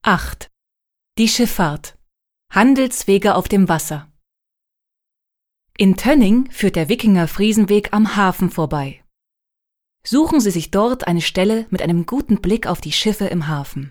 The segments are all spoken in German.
8. Die Schifffahrt. Handelswege auf dem Wasser. In Tönning führt der Wikinger-Friesenweg am Hafen vorbei. Suchen Sie sich dort eine Stelle mit einem guten Blick auf die Schiffe im Hafen.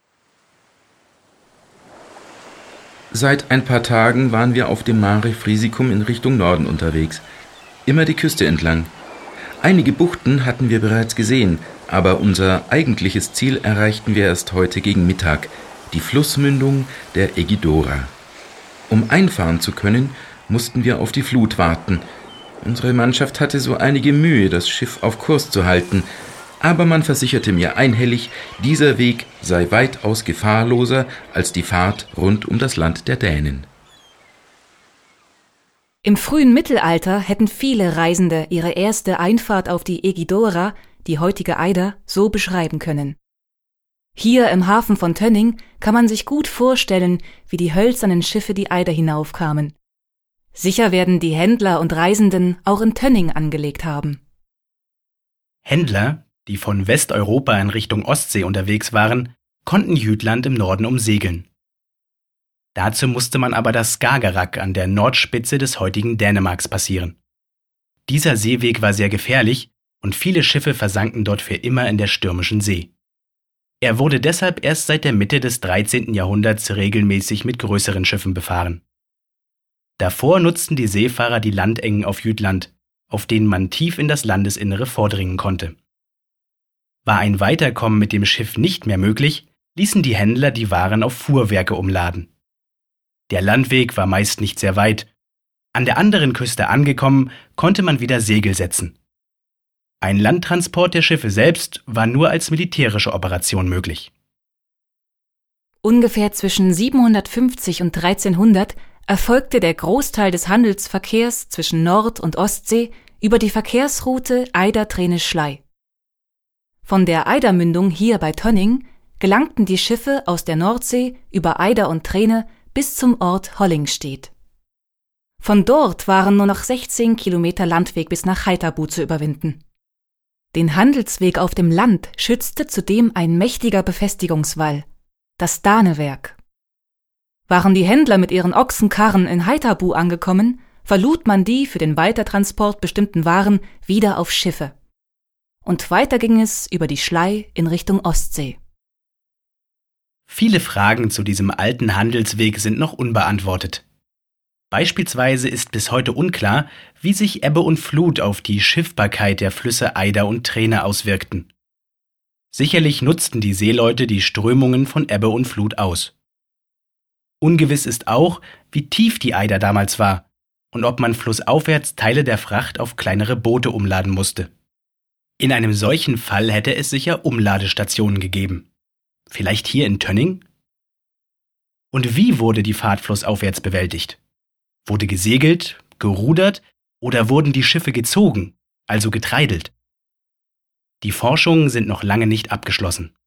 Seit ein paar Tagen waren wir auf dem Mare Frisicum in Richtung Norden unterwegs. Immer die Küste entlang. Einige Buchten hatten wir bereits gesehen, aber unser eigentliches Ziel erreichten wir erst heute gegen Mittag, die Flussmündung der Egidora. Um einfahren zu können, mussten wir auf die Flut warten. Unsere Mannschaft hatte so einige Mühe, das Schiff auf Kurs zu halten, aber man versicherte mir einhellig, dieser Weg sei weitaus gefahrloser als die Fahrt rund um das Land der Dänen. Im frühen Mittelalter hätten viele Reisende ihre erste Einfahrt auf die Egidora, die heutige Eider, so beschreiben können. Hier im Hafen von Tönning kann man sich gut vorstellen, wie die hölzernen Schiffe die Eider hinaufkamen. Sicher werden die Händler und Reisenden auch in Tönning angelegt haben. Händler, die von Westeuropa in Richtung Ostsee unterwegs waren, konnten Jütland im Norden umsegeln. Dazu musste man aber das Skagerrak an der Nordspitze des heutigen Dänemarks passieren. Dieser Seeweg war sehr gefährlich und viele Schiffe versanken dort für immer in der stürmischen See. Er wurde deshalb erst seit der Mitte des 13. Jahrhunderts regelmäßig mit größeren Schiffen befahren. Davor nutzten die Seefahrer die Landengen auf Jütland, auf denen man tief in das Landesinnere vordringen konnte. War ein Weiterkommen mit dem Schiff nicht mehr möglich, ließen die Händler die Waren auf Fuhrwerke umladen. Der Landweg war meist nicht sehr weit. An der anderen Küste angekommen, konnte man wieder Segel setzen. Ein Landtransport der Schiffe selbst war nur als militärische Operation möglich. Ungefähr zwischen 750 und 1300 erfolgte der Großteil des Handelsverkehrs zwischen Nord- und Ostsee über die Verkehrsroute Eider-Treene-Schlei. Von der Eidermündung hier bei Tönning gelangten die Schiffe aus der Nordsee über Eider und Treene bis zum Ort Hollingstedt. Von dort waren nur noch 16 Kilometer Landweg bis nach Haithabu zu überwinden. Den Handelsweg auf dem Land schützte zudem ein mächtiger Befestigungswall, das Danewerk. Waren die Händler mit ihren Ochsenkarren in Haithabu angekommen, verlud man die für den Weitertransport bestimmten Waren wieder auf Schiffe. Und weiter ging es über die Schlei in Richtung Ostsee. Viele Fragen zu diesem alten Handelsweg sind noch unbeantwortet. Beispielsweise ist bis heute unklar, wie sich Ebbe und Flut auf die Schiffbarkeit der Flüsse Eider und Treene auswirkten. Sicherlich nutzten die Seeleute die Strömungen von Ebbe und Flut aus. Ungewiss ist auch, wie tief die Eider damals war und ob man flussaufwärts Teile der Fracht auf kleinere Boote umladen musste. In einem solchen Fall hätte es sicher Umladestationen gegeben. Vielleicht hier in Tönning? Und wie wurde die Fahrt flussaufwärts bewältigt? Wurde gesegelt, gerudert oder wurden die Schiffe gezogen, also getreidelt? Die Forschungen sind noch lange nicht abgeschlossen.